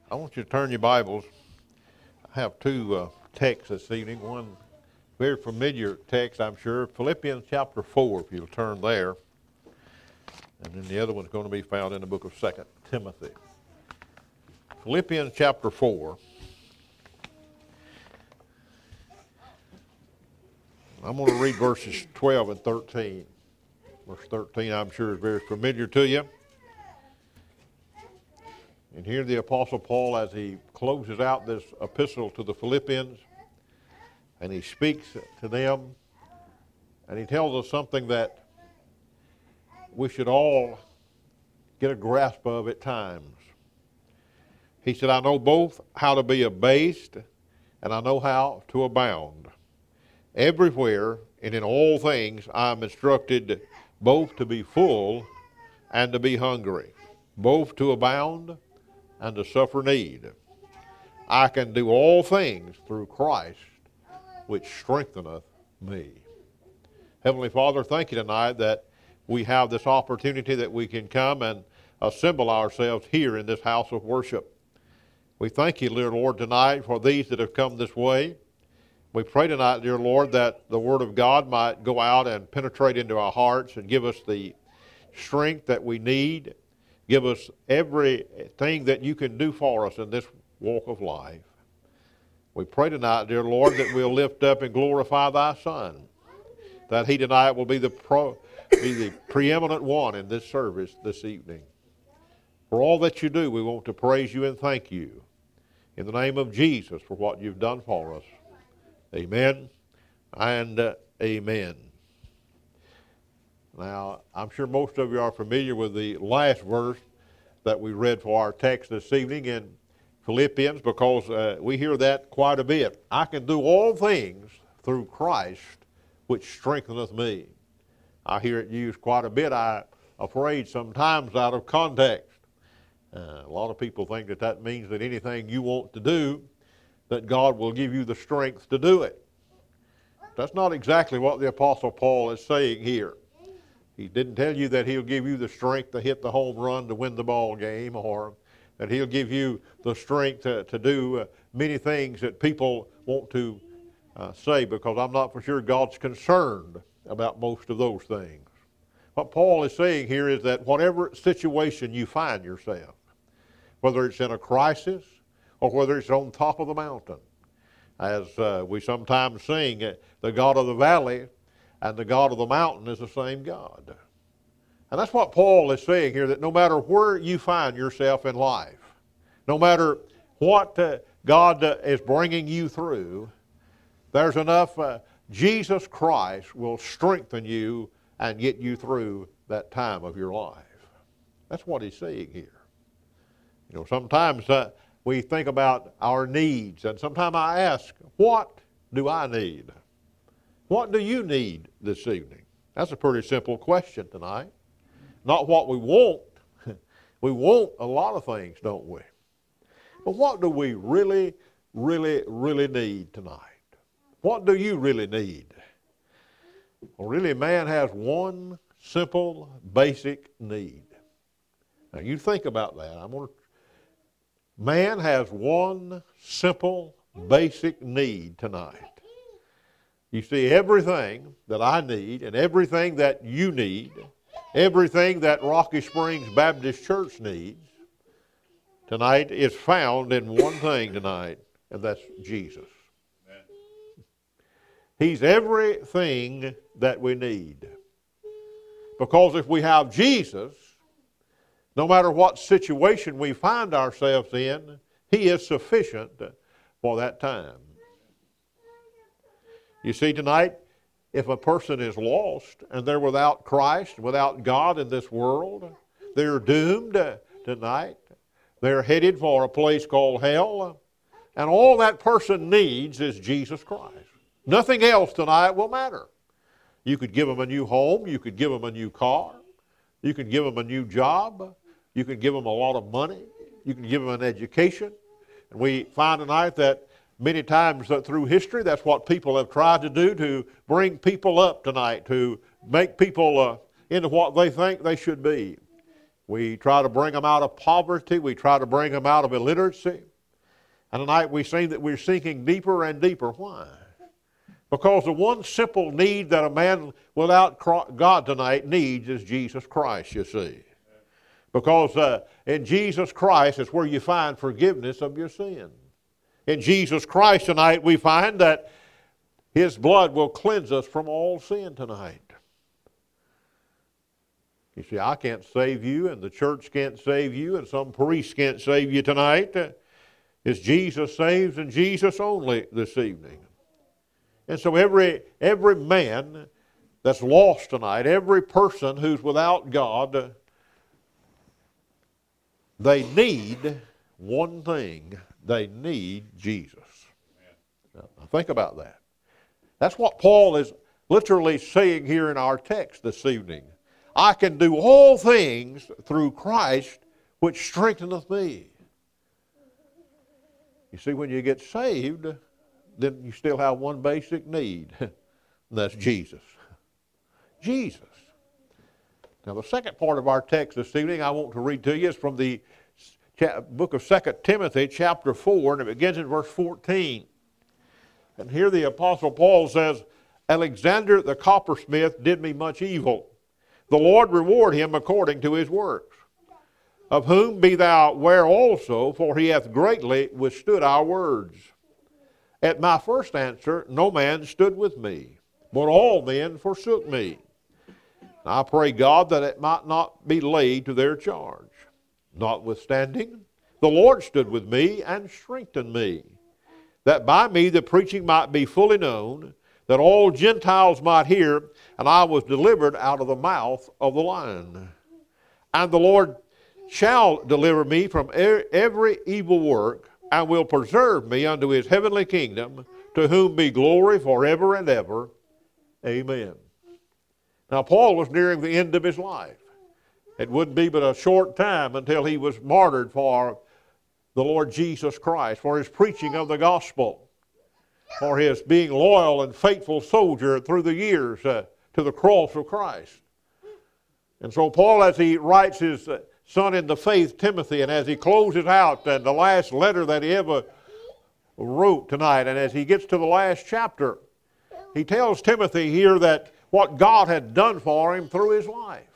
I want you to turn your Bibles. I have two texts this evening. One very familiar text, I'm sure, Philippians chapter 4, if you'll turn there. And then the other one's going to be found in the book of 2 Timothy. Philippians chapter 4. I'm going to read verses 12 and 13. Verse 13, I'm sure, is very familiar to you. And here the Apostle Paul, as he closes out this epistle to the Philippians, and he speaks to them, and he tells us something that we should all get a grasp of at times. He said, I know both how to be abased, and I know how to abound. Everywhere and in all things I am instructed both to be full and to be hungry, both to abound and to suffer need. I can do all things through Christ, which strengtheneth me. Heavenly Father, thank you tonight that we have this opportunity that we can come and assemble ourselves here in this house of worship. We thank you, dear Lord, tonight for these that have come this way. We pray tonight, dear Lord, that the Word of God might go out and penetrate into our hearts and give us the strength that we need. Give us everything that you can do for us in this walk of life. We pray tonight, dear Lord, that we'll lift up and glorify thy Son, that he tonight will be the preeminent one in this service this evening. For all that you do, we want to praise you and thank you in the name of Jesus for what you've done for us. Amen and amen. Now, I'm sure most of you are familiar with the last verse that we read for our text this evening in Philippians, because we hear that quite a bit. I can do all things through Christ, which strengtheneth me. I hear it used quite a bit, I'm afraid, sometimes out of context. A lot of people think that that means that anything you want to do, that God will give you the strength to do it. That's not exactly what the Apostle Paul is saying here. He didn't tell you that he'll give you the strength to hit the home run to win the ball game, or that he'll give you the strength to do many things that people want to say, because I'm not for sure God's concerned about most of those things. What Paul is saying here is that whatever situation you find yourself, whether it's in a crisis or whether it's on top of the mountain, as we sometimes sing, the God of the valley and the God of the mountain is the same God. And that's what Paul is saying here, that no matter where you find yourself in life, no matter what God is bringing you through, there's enough Jesus Christ will strengthen you and get you through that time of your life. That's what he's saying here. You know, sometimes we think about our needs, and sometimes I ask, what do I need? What do you need this evening? That's a pretty simple question tonight. Not what we want. We want a lot of things, don't we? But what do we really, really, really need tonight? What do you really need? Well, really, man has one simple, basic need. Now, you think about that. Man has one simple, basic need tonight. You see, everything that I need and everything that you need, everything that Rocky Springs Baptist Church needs tonight is found in one thing tonight, and that's Jesus. Amen. He's everything that we need. Because if we have Jesus, no matter what situation we find ourselves in, he is sufficient for that time. You see, tonight, if a person is lost and they're without Christ, without God in this world, they're doomed tonight. They're headed for a place called hell. And all that person needs is Jesus Christ. Nothing else tonight will matter. You could give them a new home. You could give them a new car. You could give them a new job. You could give them a lot of money. You can give them an education. And we find tonight that many times through history, that's what people have tried to do, to bring people up tonight, to make people into what they think they should be. We try to bring them out of poverty. We try to bring them out of illiteracy. And tonight we see that we're sinking deeper and deeper. Why? Because the one simple need that a man without God tonight needs is Jesus Christ, you see. Because in Jesus Christ is where you find forgiveness of your sin. In Jesus Christ tonight we find that His blood will cleanse us from all sin tonight. You see, I can't save you, and the church can't save you, and some priest can't save you tonight. It's Jesus saves and Jesus only this evening. And so every man that's lost tonight, every person who's without God, they need one thing. They need Jesus. Now, think about that. That's what Paul is literally saying here in our text this evening. I can do all things through Christ which strengtheneth me. You see, when you get saved, then you still have one basic need, and that's Jesus. Jesus. Now, the second part of our text this evening I want to read to you is from the book of 2 Timothy, chapter 4, and it begins in verse 14. And here the Apostle Paul says, Alexander the coppersmith did me much evil. The Lord reward him according to his works. Of whom be thou aware also, for he hath greatly withstood our words. At my first answer no man stood with me, but all men forsook me. I pray God that it might not be laid to their charge. Notwithstanding, the Lord stood with me and strengthened me, that by me the preaching might be fully known, that all Gentiles might hear, and I was delivered out of the mouth of the lion. And the Lord shall deliver me from every evil work, and will preserve me unto His heavenly kingdom, to whom be glory forever and ever. Amen. Now, Paul was nearing the end of his life. It wouldn't be but a short time until he was martyred for the Lord Jesus Christ, for his preaching of the gospel, for his being loyal and faithful soldier through the years to the cross of Christ. And so Paul, as he writes his son in the faith, Timothy, and as he closes out the last letter that he ever wrote tonight, and as he gets to the last chapter, he tells Timothy here that what God had done for him through his life.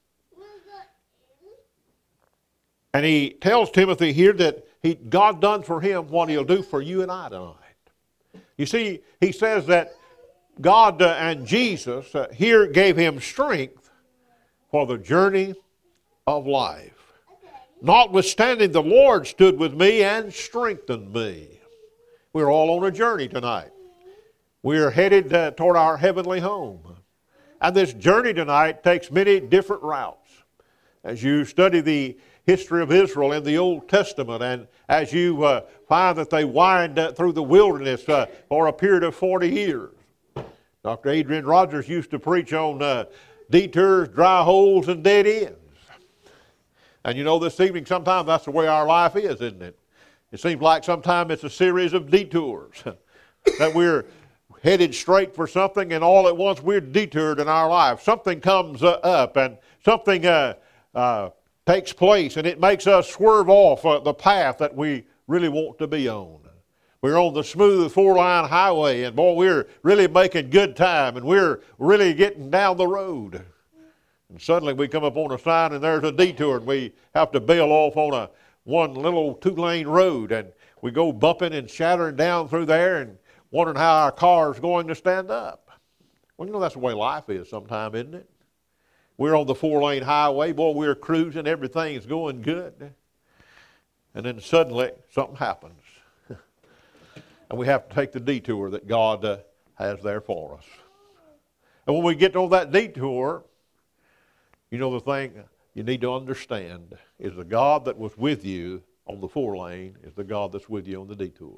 And he tells Timothy here that God done for him what He'll do for you and I tonight. You see, he says that God and Jesus here gave him strength for the journey of life. Notwithstanding, the Lord stood with me and strengthened me. We're all on a journey tonight. We're headed toward our heavenly home. And this journey tonight takes many different routes. As you study the history of Israel in the Old Testament, and as you find that they wind through the wilderness for a period of 40 years. Dr. Adrian Rogers used to preach on detours, dry holes, and dead ends. And you know, this evening, sometimes that's the way our life is, isn't it? It seems like sometimes it's a series of detours, that we're headed straight for something, and all at once we're detoured in our life. Something comes up, and something takes place, and it makes us swerve off the path that we really want to be on. We're on the smooth four-line highway, and boy, we're really making good time, and we're really getting down the road. And suddenly we come up on a sign, and there's a detour, and we have to bail off on one little two-lane road, and we go bumping and shattering down through there and wondering how our car's going to stand up. Well, you know, that's the way life is sometimes, isn't it? We're on the four-lane highway. Boy, we're cruising. Everything's going good. And then suddenly something happens. And we have to take the detour that God has there for us. And when we get on that detour, you know, the thing you need to understand is the God that was with you on the four-lane is the God that's with you on the detour.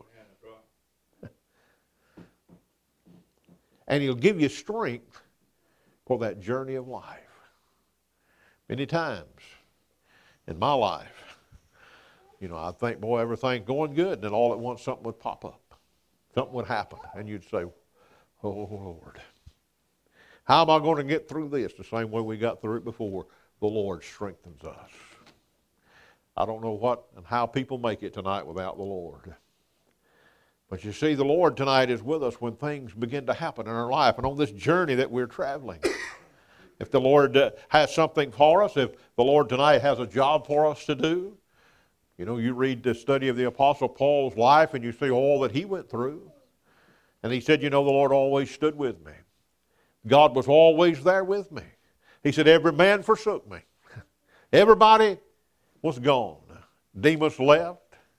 And He'll give you strength for that journey of life. Many times in my life, you know, I'd think, boy, everything's going good, and then all at once something would pop up. Something would happen, and you'd say, oh, Lord, how am I going to get through this the same way we got through it before? the Lord strengthens us. I don't know what and how people make it tonight without the Lord. But you see, the Lord tonight is with us when things begin to happen in our life and on this journey that we're traveling. If the Lord has something for us, if the Lord tonight has a job for us to do, you know, you read the study of the Apostle Paul's life and you see all that he went through. And he said, you know, the Lord always stood with me. God was always there with me. He said, every man forsook me. Everybody was gone. Demas left.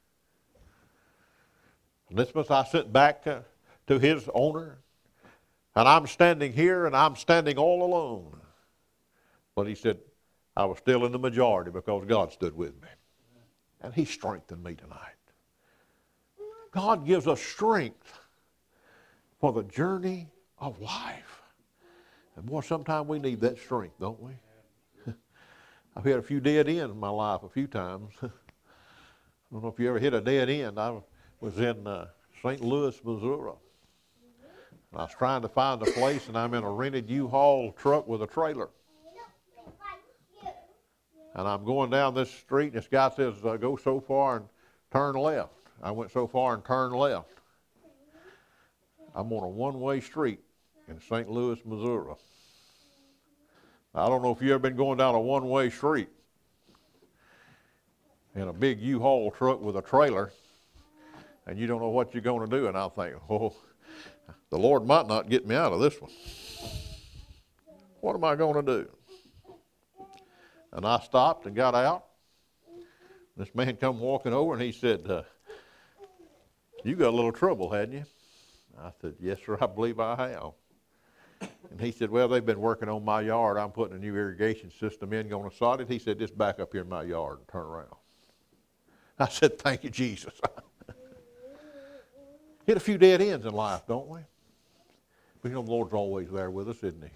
Onesimus I sent back to his owner. And I'm standing here and I'm standing all alone. But he said, I was still in the majority because God stood with me. And he strengthened me tonight. God gives us strength for the journey of life. And boy, sometimes we need that strength, don't we? I've hit a few dead ends in my life a few times. I don't know if you ever hit a dead end. I was in St. Louis, Missouri. And I was trying to find a place, and I'm in a rented U-Haul truck with a trailer. And I'm going down this street, and this guy says, go so far and turn left. I went so far and turned left. I'm on a one-way street in St. Louis, Missouri. I don't know if you've ever been going down a one-way street in a big U-Haul truck with a trailer, and you don't know what you're going to do. And I'm thinking, oh, the Lord might not get me out of this one. What am I going to do? And I stopped and got out. This man come walking over, and he said, you got a little trouble, hadn't you? I said, yes, sir, I believe I have. And he said, well, they've been working on my yard. I'm putting a new irrigation system in, going to sod it. He said, just back up here in my yard and turn around. I said, thank you, Jesus. Hit a few dead ends in life, don't we? But you know, the Lord's always there with us, isn't he?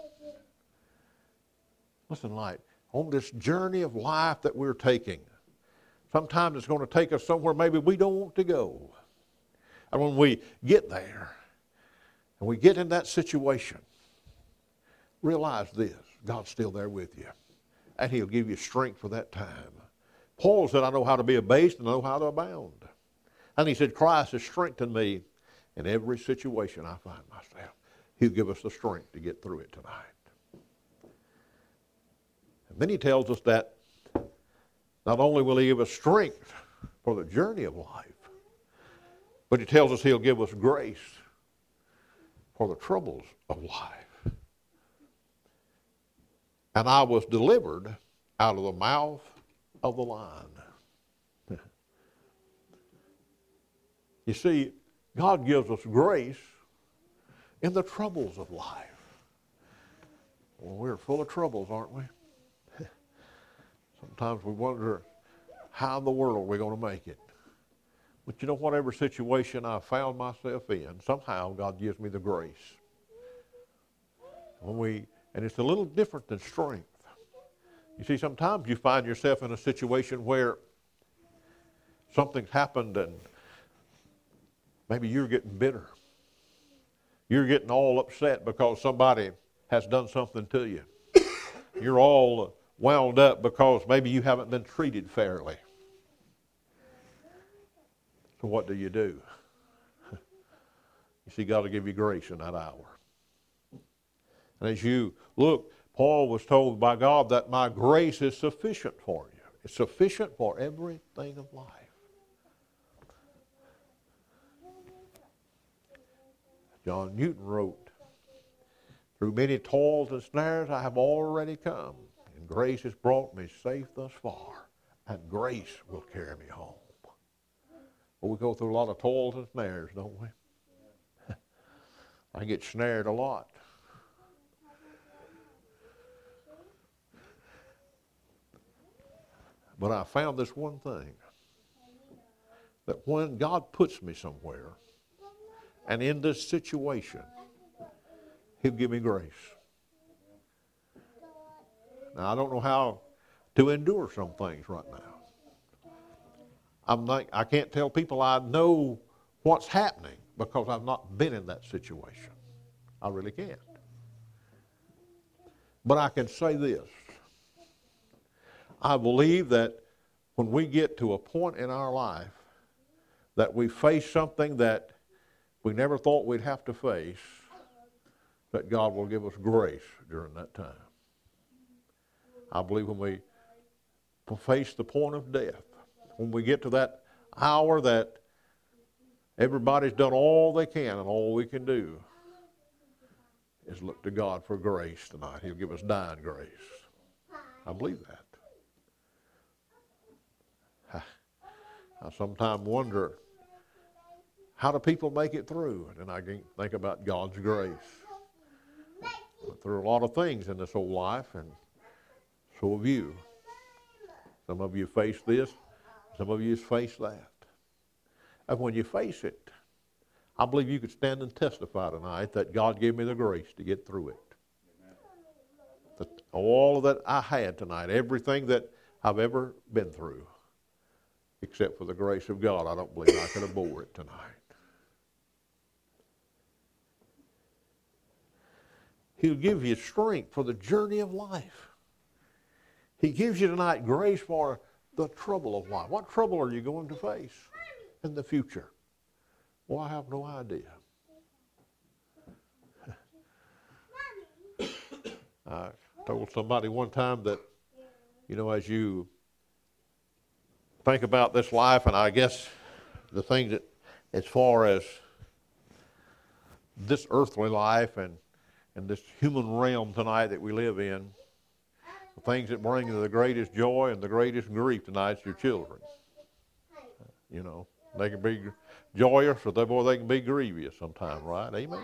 Listen, light, on this journey of life that we're taking, sometimes it's going to take us somewhere maybe we don't want to go. And when we get there, and we get in that situation, realize this, God's still there with you. And he'll give you strength for that time. Paul said, I know how to be abased and I know how to abound. And he said, Christ has strengthened me in every situation I find myself. He'll give us the strength to get through it tonight. And then he tells us that not only will he give us strength for the journey of life, but he tells us he'll give us grace for the troubles of life. And I was delivered out of the mouth of the lion. You see, God gives us grace in the troubles of life. Well, we're full of troubles, aren't we? Sometimes we wonder how in the world we're going to make it. But you know, whatever situation I found myself in, somehow God gives me the grace. And it's a little different than strength. You see, sometimes you find yourself in a situation where something's happened and maybe you're getting bitter. You're getting all upset because somebody has done something to you. You're all wound up because maybe you haven't been treated fairly. So what do? You see, God will give you grace in that hour. And as you look, Paul was told by God that my grace is sufficient for you. It's sufficient for everything of life. John Newton wrote, through many toils and snares I have already come, and grace has brought me safe thus far, and grace will carry me home. Well, we go through a lot of toils and snares, don't we? I get snared a lot. But I found this one thing, that when God puts me somewhere, and in this situation, he'll give me grace. Now, I don't know how to endure some things right now. I can't tell people I know what's happening because I've not been in that situation. I really can't. But I can say this. I believe that when we get to a point in our life that we face something that we never thought we'd have to face, that God will give us grace during that time. I believe when we face the point of death, when we get to that hour that everybody's done all they can and all we can do is look to God for grace tonight. He'll give us dying grace. I believe that. I sometimes wonder, how do people make it through? And I can think about God's grace. But there are a lot of things in this whole life, and so have you. Some of you face this, some of you face that. And when you face it, I believe you could stand and testify tonight that God gave me the grace to get through it. That all that I had tonight, everything that I've ever been through, except for the grace of God, I don't believe I could have bore it tonight. He'll give you strength for the journey of life. He gives you tonight grace for the trouble of life. What trouble are you going to face in the future? Well, I have no idea. I told somebody one time that, as you think about this life, and I guess the thing that, as far as this earthly life and this human realm tonight that we live in, the things that bring you the greatest joy and the greatest grief tonight is your children. They can be joyous, or they can be grievous sometimes, right? Amen.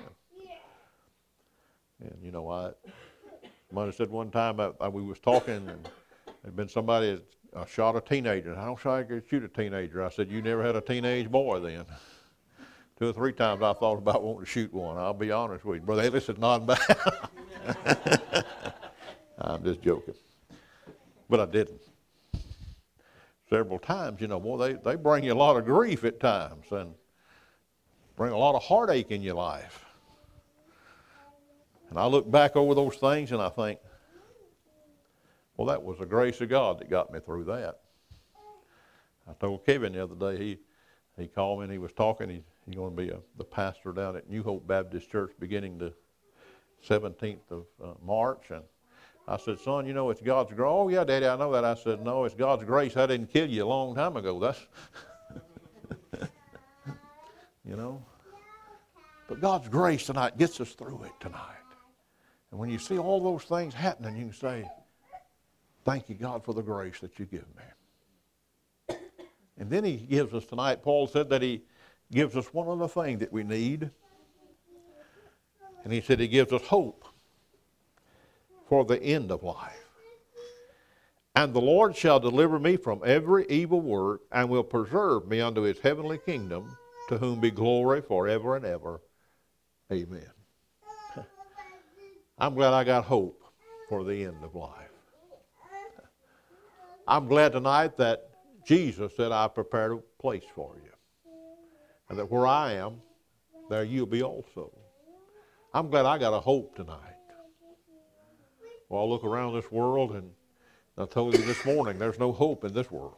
And somebody said one time, we was talking, and there'd been somebody that shot a teenager. I don't think I could shoot a teenager. I said, you never had a teenage boy then. 2 or 3 times I thought about wanting to shoot one. I'll be honest with you. Brother Ellis is nodding back. I'm just joking. But I didn't. Several times, they bring you a lot of grief at times and bring a lot of heartache in your life. And I look back over those things and I think, well, that was the grace of God that got me through that. I told Kevin the other day, he called me and he was talking. He's going to be the pastor down at New Hope Baptist Church beginning the 17th of March. And I said, son, it's God's grace. Oh, yeah, Daddy, I know that. I said, no, it's God's grace. I didn't kill you a long time ago. That's, But God's grace tonight gets us through it tonight. And when you see all those things happening, you can say, thank you, God, for the grace that you give me. And then he gives us tonight, Paul said that he gives us one other thing that we need. And he said he gives us hope for the end of life. And the Lord shall deliver me from every evil work, and will preserve me unto his heavenly kingdom, to whom be glory forever and ever. Amen. I'm glad I got hope for the end of life. I'm glad tonight that Jesus said, I prepared a place for you. And that where I am, there you'll be also. I'm glad I got a hope tonight. Well, I look around this world, and I told you this morning, there's no hope in this world.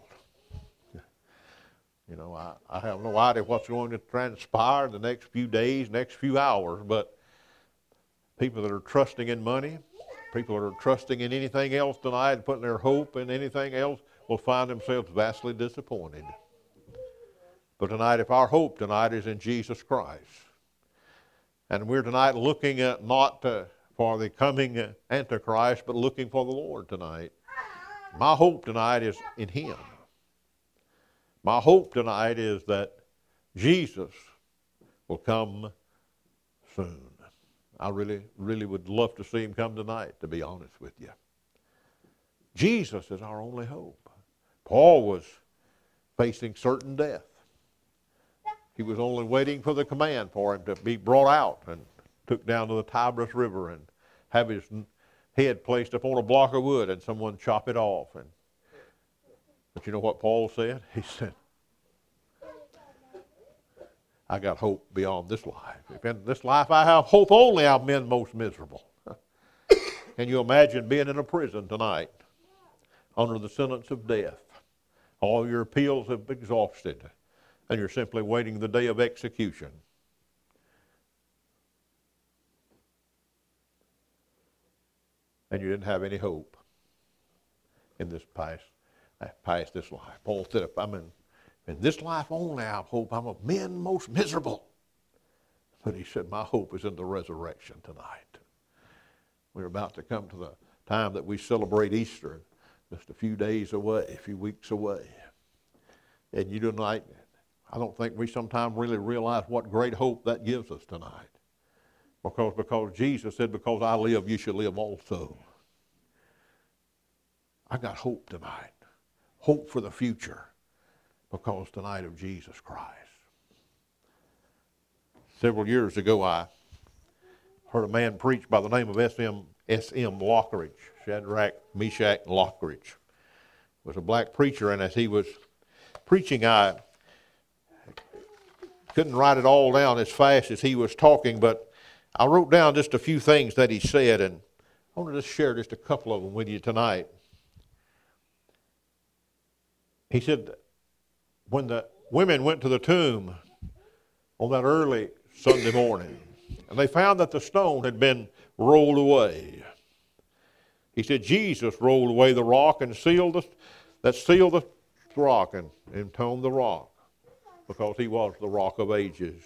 I have no idea what's going to transpire in the next few days, next few hours, but people that are trusting in money, people that are trusting in anything else tonight and putting their hope in anything else will find themselves vastly disappointed. But tonight, if our hope tonight is in Jesus Christ, and we're tonight looking at not for the coming Antichrist, but looking for the Lord tonight, my hope tonight is in him. My hope tonight is that Jesus will come soon. I really, really would love to see him come tonight, to be honest with you. Jesus is our only hope. Paul was facing certain death. He was only waiting for the command for him to be brought out and took down to the Tiber River and have his head placed upon a block of wood and someone chop it off. But you know what Paul said? He said, I got hope beyond this life. If in this life I have hope only, I've been most miserable. Can you imagine being in a prison tonight? under the sentence of death. All your appeals have been exhausted, and you're simply waiting the day of execution. And you didn't have any hope in this past this life. Paul said, in this life only I hope. I'm of men most miserable. But he said, my hope is in the resurrection tonight. We're about to come to the time that we celebrate Easter, just a few days away, a few weeks away. And you tonight, I don't think we sometimes really realize what great hope that gives us tonight. Because Jesus said, because I live, you shall live also. I got hope tonight. Hope for the future. Because tonight of Jesus Christ. Several years ago, I heard a man preach by the name of S.M. Lockridge. Shadrach, Meshach, and Lockridge. Was a black preacher, and as he was preaching, I couldn't write it all down as fast as he was talking, but I wrote down just a few things that he said, and I want to just share just a couple of them with you tonight. He said, when the women went to the tomb on that early Sunday morning, and they found that the stone had been rolled away. He said, Jesus rolled away the rock and sealed the rock and entombed the rock, because he was the rock of ages.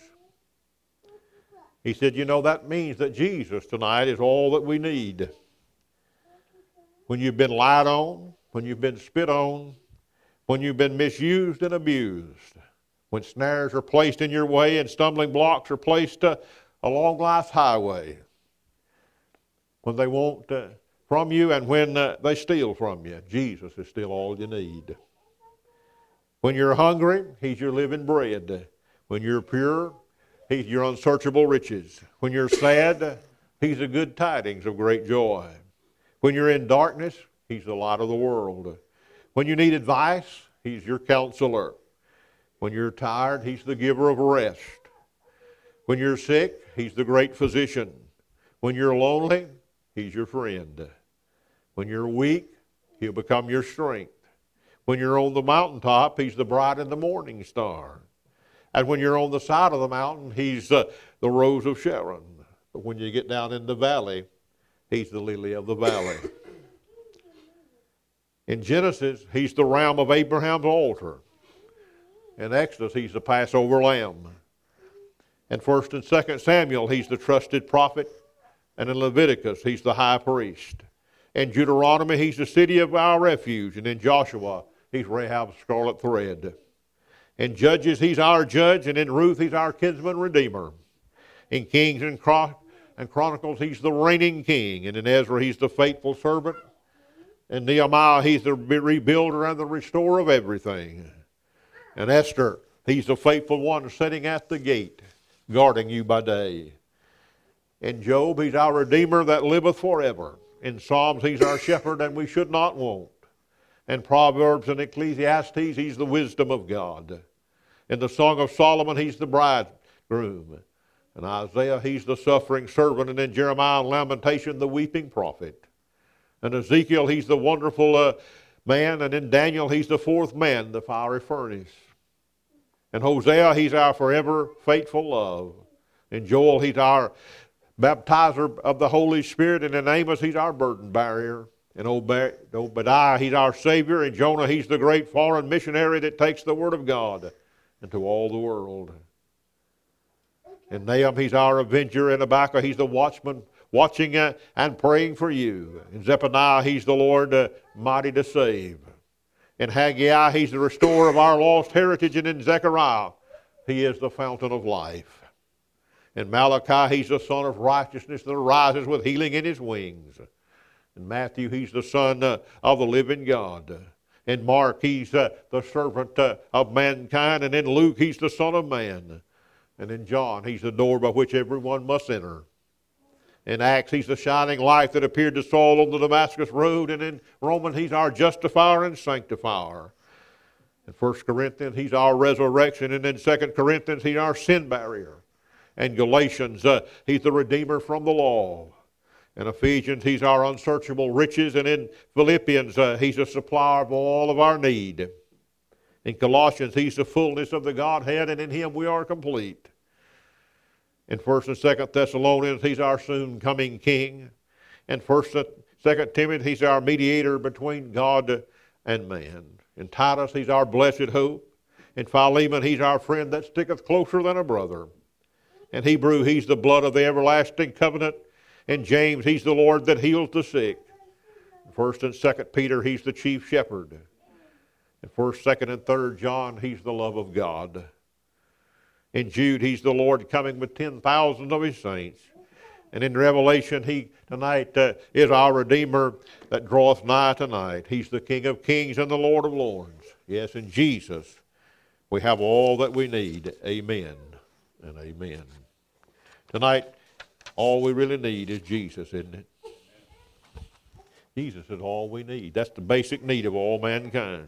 He said, you know, that means that Jesus tonight is all that we need. When you've been lied on, when you've been spit on, when you've been misused and abused, when snares are placed in your way and stumbling blocks are placed along life's highway, when they want from you and when they steal from you, Jesus is still all you need. When you're hungry, he's your living bread. When you're pure, he's your unsearchable riches. When you're sad, he's the good tidings of great joy. When you're in darkness, he's the light of the world. When you need advice, he's your counselor. When you're tired, he's the giver of rest. When you're sick, he's the great physician. When you're lonely, he's your friend. When you're weak, he'll become your strength. When you're on the mountaintop, he's the bright and the morning star. And when you're on the side of the mountain, he's the rose of Sharon. But when you get down in the valley, he's the lily of the valley. In Genesis, he's the ram of Abraham's altar. In Exodus, he's the Passover lamb. In 1 and 2 Samuel, he's the trusted prophet. And in Leviticus, he's the high priest. In Deuteronomy, he's the city of our refuge. And in Joshua, he's Rahab's scarlet thread. In Judges, he's our judge. And in Ruth, he's our kinsman redeemer. In Kings and Chronicles, he's the reigning king. And in Ezra, he's the faithful servant. In Nehemiah, he's the rebuilder and the restorer of everything. In Esther, he's the faithful one sitting at the gate, guarding you by day. In Job, he's our redeemer that liveth forever. In Psalms, he's our shepherd and we should not want. In Proverbs and Ecclesiastes, he's the wisdom of God. In the Song of Solomon, he's the bridegroom. In Isaiah, he's the suffering servant. And in Jeremiah and Lamentation, the weeping prophet. In Ezekiel, he's the wonderful man. And in Daniel, he's the fourth man, the fiery furnace. In Hosea, he's our forever faithful love. In Joel, he's our baptizer of the Holy Spirit. And in Amos, he's our burden barrier. In Obadiah, he's our Savior. In Jonah, he's the great foreign missionary that takes the Word of God into all the world. In Nahum, he's our avenger. In Habakkuk, he's the watchman watching and praying for you. In Zephaniah, he's the Lord mighty to save. In Haggai, he's the restorer of our lost heritage. And in Zechariah, he is the fountain of life. In Malachi, he's the Son of righteousness that arises with healing in his wings. In Matthew, he's the Son of the living God. In Mark, he's the servant of mankind. And in Luke, he's the Son of Man. And in John, he's the door by which everyone must enter. In Acts, he's the shining light that appeared to Saul on the Damascus road. And in Romans, he's our justifier and sanctifier. In 1 Corinthians, he's our resurrection. And in 2 Corinthians, he's our sin barrier. In Galatians, he's the redeemer from the law. In Ephesians, He's our unsearchable riches. And in Philippians, He's a supplier of all of our need. In Colossians, He's the fullness of the Godhead, and in Him we are complete. In 1st and 2nd Thessalonians, He's our soon-coming King. In 1st and 2nd Timothy, He's our mediator between God and man. In Titus, He's our blessed hope. In Philemon, He's our friend that sticketh closer than a brother. In Hebrew, He's the blood of the everlasting covenant. In James, He's the Lord that heals the sick. In 1st and 2nd Peter, He's the chief shepherd. In 1st, 2nd, and 3rd John, He's the love of God. In Jude, He's the Lord coming with 10,000 of His saints. And in Revelation, He tonight is our Redeemer that draweth nigh tonight. He's the King of kings and the Lord of lords. Yes, in Jesus, we have all that we need. Amen and amen. Tonight, all we really need is Jesus, isn't it? Jesus is all we need. That's the basic need of all mankind.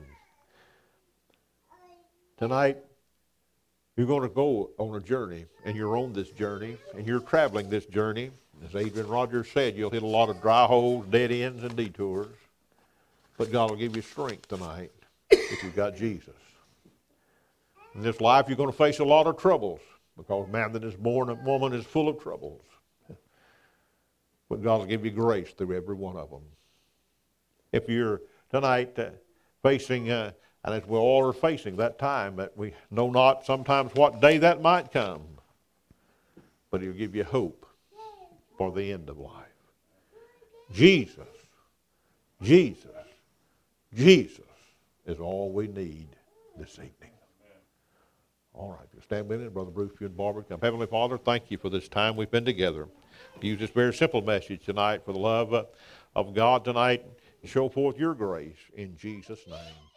Tonight, you're going to go on a journey, and you're on this journey, and you're traveling this journey. As Adrian Rogers said, you'll hit a lot of dry holes, dead ends, and detours. But God will give you strength tonight if you've got Jesus. In this life, you're going to face a lot of troubles, because man that is born of woman is full of troubles. But God will give you grace through every one of them. If you're tonight facing, and as we all are facing that time, that we know not sometimes what day that might come, but He'll give you hope for the end of life. Jesus, Jesus, Jesus is all we need this evening. All right, you stand with me, Brother Bruce, you and Barbara come. Heavenly Father, thank you for this time we've been together. Use this very simple message tonight for the love of God tonight. Show forth your grace in Jesus' name.